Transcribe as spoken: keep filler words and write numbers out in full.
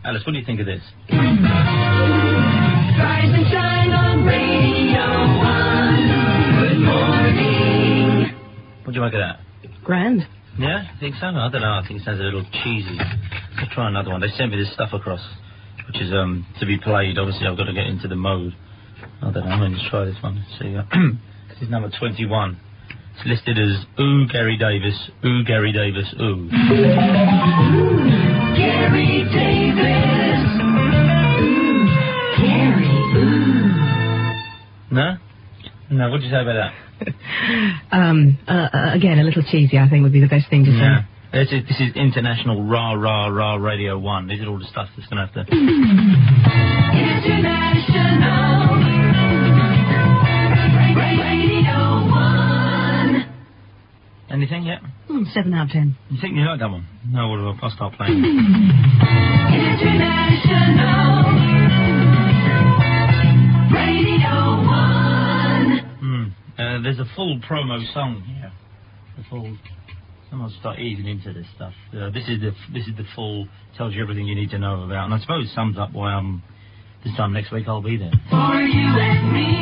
Alice, what do you think of this? Rise and shine on Radio one. Good morning. What do you make of that? Grand. Yeah, I think so. I don't know. I think it sounds a little cheesy. Let's try another one. They sent me this stuff across, which is um to be played. Obviously, I've got to get into the mode. I don't know. I'm going to try this one. See, uh, this is number twenty-one. It's listed as Ooh Gary Davis, Ooh Gary Davis, Ooh. Gary Davis. Ooh, Gary. Ooh. No? No, what do you say about that? um, uh, uh, again, a little cheesy, I think, would be the best thing to Yeah. say. This is, this is international rah, rah, rah Radio one. These are all the stuff that's going to have to... International Radio one. Anything yet? Mm, seven out of ten. You think you like that one? No, well, I'll start playing. International Radio one. Hmm. Uh, there's a full promo song here. The full... Someone start easing into this stuff. Uh, this is the this is the full, tells you everything you need to know about, and I suppose sums up why um this time next week I'll be there. For you and me.